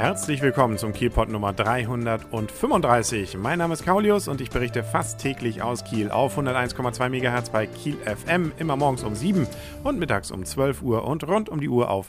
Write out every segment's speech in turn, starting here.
Herzlich willkommen zum Kielpot Nummer 335. Mein Name ist Kaulius und ich berichte fast täglich aus Kiel auf 101,2 MHz bei Kiel FM, immer morgens um 7 und mittags um 12 Uhr und rund um die Uhr auf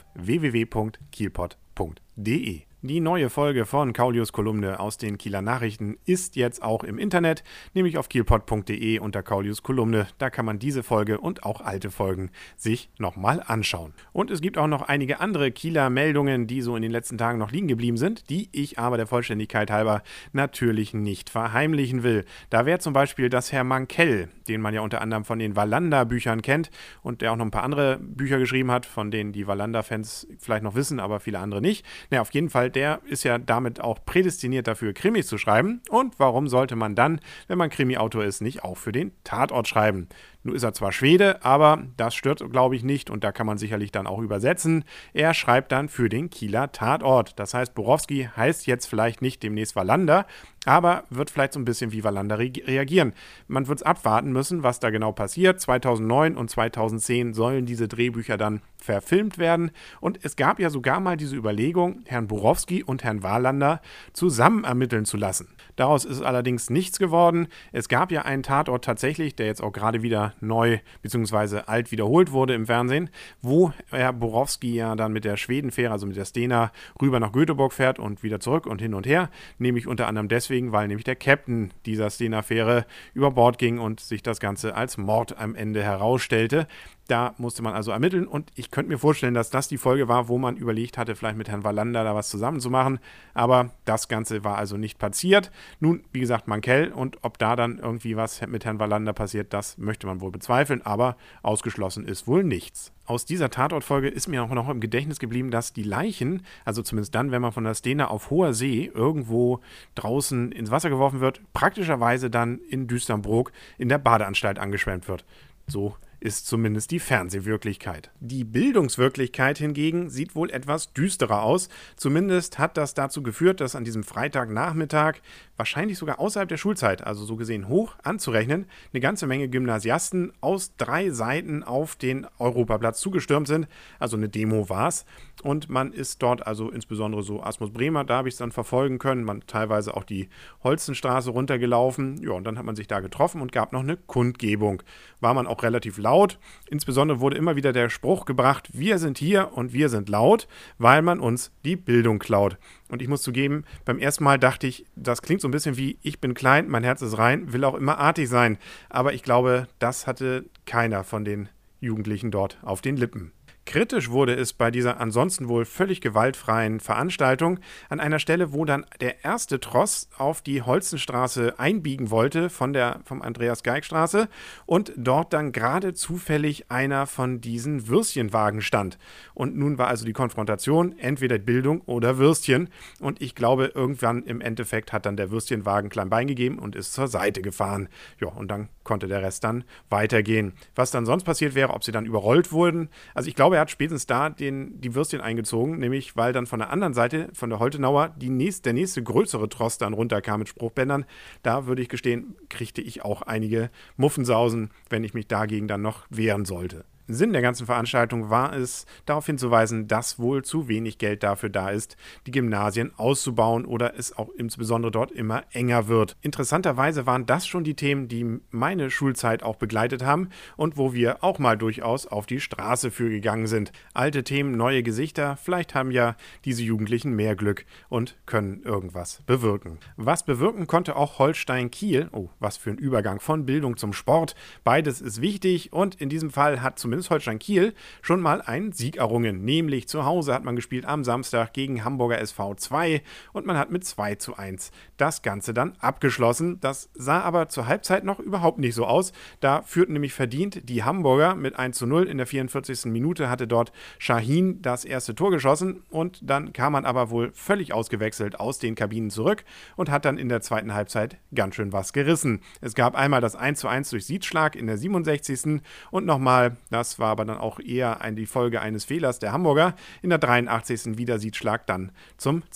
www.kielpot.de. Die neue Folge von Kaulius Kolumne aus den Kieler Nachrichten ist jetzt auch im Internet, nämlich auf kielpot.de unter Kaulius Kolumne. Da kann man diese Folge und auch alte Folgen sich nochmal anschauen. Und es gibt auch noch einige andere Kieler Meldungen, die so in den letzten Tagen noch liegen geblieben sind, die ich aber der Vollständigkeit halber natürlich nicht verheimlichen will. Da wäre zum Beispiel, dass Herr Mankell, den man ja unter anderem von den Wallander-Büchern kennt und der auch noch ein paar andere Bücher geschrieben hat, von denen die Wallander-Fans vielleicht noch wissen, aber viele andere nicht. Naja, auf jeden Fall, der ist ja damit auch prädestiniert dafür, Krimis zu schreiben. Und warum sollte man dann, wenn man Krimi-Autor ist, nicht auch für den Tatort schreiben? Nun ist er zwar Schwede, aber das stört, glaube ich, nicht und da kann man sicherlich dann auch übersetzen. Er schreibt dann für den Kieler Tatort. Das heißt, Borowski heißt jetzt vielleicht nicht demnächst Wallander, aber wird vielleicht so ein bisschen wie Wallander reagieren. Man wird es abwarten müssen, was da genau passiert. 2009 und 2010 sollen diese Drehbücher dann verfilmt werden. Und es gab ja sogar mal diese Überlegung, Herrn Borowski und Herrn Wallander zusammen ermitteln zu lassen. Daraus ist allerdings nichts geworden. Es gab ja einen Tatort tatsächlich, der jetzt auch gerade wieder neu bzw. alt wiederholt wurde im Fernsehen, wo Herr Borowski ja dann mit der Schwedenfähre, also mit der Stena, rüber nach Göteborg fährt und wieder zurück und hin und her. Nämlich unter anderem deswegen, weil nämlich der Captain dieser Stena-Fähre über Bord ging und sich das Ganze als Mord am Ende herausstellte. Da musste man also ermitteln und ich könnte mir vorstellen, dass das die Folge war, wo man überlegt hatte, vielleicht mit Herrn Wallander da was zusammen zu machen. Aber das Ganze war also nicht passiert. Nun, wie gesagt, Mankell und ob da dann irgendwie was mit Herrn Wallander passiert, das möchte man wohl bezweifeln, aber ausgeschlossen ist wohl nichts. Aus dieser Tatortfolge ist mir auch noch im Gedächtnis geblieben, dass die Leichen, also zumindest dann, wenn man von der Stena auf hoher See irgendwo draußen ins Wasser geworfen wird, praktischerweise dann in Düsternbrook in der Badeanstalt angeschwemmt wird. So ist zumindest die Fernsehwirklichkeit. Die Bildungswirklichkeit hingegen sieht wohl etwas düsterer aus. Zumindest hat das dazu geführt, dass an diesem Freitagnachmittag, wahrscheinlich sogar außerhalb der Schulzeit, also so gesehen hoch anzurechnen, eine ganze Menge Gymnasiasten aus 3 Seiten auf den Europaplatz zugestürmt sind. Also eine Demo war es. Und man ist dort, also insbesondere so Asmus Bremer, da habe ich es dann verfolgen können, man teilweise auch die Holzenstraße runtergelaufen. Ja, und dann hat man sich da getroffen und gab noch eine Kundgebung. War man auch relativ laut. Insbesondere wurde immer wieder der Spruch gebracht, wir sind hier und wir sind laut, weil man uns die Bildung klaut. Und ich muss zugeben, beim ersten Mal dachte ich, das klingt so ein bisschen wie, ich bin klein, mein Herz ist rein, will auch immer artig sein. Aber ich glaube, das hatte keiner von den Jugendlichen dort auf den Lippen. Kritisch wurde es bei dieser ansonsten wohl völlig gewaltfreien Veranstaltung an einer Stelle, wo dann der erste Tross auf die Holzenstraße einbiegen wollte vom Andreas-Geig-Straße und dort dann gerade zufällig einer von diesen Würstchenwagen stand. Und nun war also die Konfrontation entweder Bildung oder Würstchen und ich glaube, irgendwann im Endeffekt hat dann der Würstchenwagen klein Bein gegeben und ist zur Seite gefahren. Ja, und dann konnte der Rest dann weitergehen. Was dann sonst passiert wäre, ob sie dann überrollt wurden, also ich glaube, er hat spätestens da die Würstchen eingezogen, nämlich weil dann von der anderen Seite, von der Holtenauer, der nächste größere Tross dann runterkam mit Spruchbändern. Da würde ich gestehen, kriegte ich auch einige Muffensausen, wenn ich mich dagegen dann noch wehren sollte. Sinn der ganzen Veranstaltung war es, darauf hinzuweisen, dass wohl zu wenig Geld dafür da ist, die Gymnasien auszubauen oder es auch insbesondere dort immer enger wird. Interessanterweise waren das schon die Themen, die meine Schulzeit auch begleitet haben und wo wir auch mal durchaus auf die Straße für gegangen sind. Alte Themen, neue Gesichter, vielleicht haben ja diese Jugendlichen mehr Glück und können irgendwas bewirken. Was bewirken konnte auch Holstein Kiel, oh, was für ein Übergang von Bildung zum Sport. Beides ist wichtig und in diesem Fall hat zumindest Holstein Kiel schon mal einen Sieg errungen. Nämlich zu Hause hat man gespielt am Samstag gegen Hamburger SV 2 und man hat mit 2:1 das Ganze dann abgeschlossen. Das sah aber zur Halbzeit noch überhaupt nicht so aus. Da führten nämlich verdient die Hamburger mit 1:0. In der 44. Minute hatte dort Shahin das erste Tor geschossen und dann kam man aber wohl völlig ausgewechselt aus den Kabinen zurück und hat dann in der zweiten Halbzeit ganz schön was gerissen. Es gab einmal das 1:1 durch Siedschlag in der 67. und nochmal das Das war aber dann auch eher die Folge eines Fehlers der Hamburger. In der 83. wieder Siedschlag dann zum 2:2.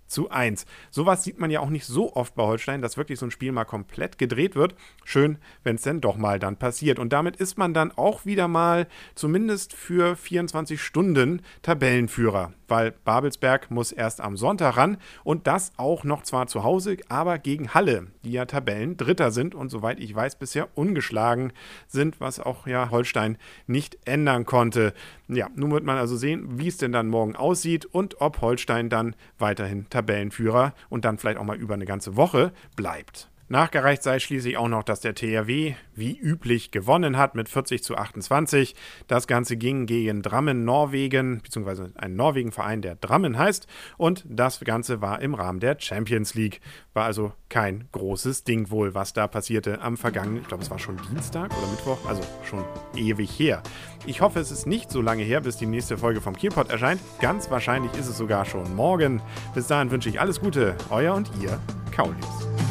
1:1. Sowas sieht man ja auch nicht so oft bei Holstein, dass wirklich so ein Spiel mal komplett gedreht wird. Schön, wenn es denn doch mal dann passiert. Und damit ist man dann auch wieder mal zumindest für 24 Stunden Tabellenführer, weil Babelsberg muss erst am Sonntag ran und das auch noch zwar zu Hause, aber gegen Halle, die ja Tabellendritter sind und soweit ich weiß bisher ungeschlagen sind, was auch ja Holstein nicht ändern konnte. Ja, nun wird man also sehen, wie es denn dann morgen aussieht und ob Holstein dann weiterhin Tabellenführer und dann vielleicht auch mal über eine ganze Woche bleibt. Nachgereicht sei schließlich auch noch, dass der THW wie üblich gewonnen hat mit 40:28. Das Ganze ging gegen Drammen Norwegen, beziehungsweise einen Norwegen-Verein, der Drammen heißt. Und das Ganze war im Rahmen der Champions League. War also kein großes Ding wohl, was da passierte am vergangenen, ich glaube es war schon Dienstag oder Mittwoch, also schon ewig her. Ich hoffe, es ist nicht so lange her, bis die nächste Folge vom Kielpot erscheint. Ganz wahrscheinlich ist es sogar schon morgen. Bis dahin wünsche ich alles Gute, euer und ihr, Kaulius.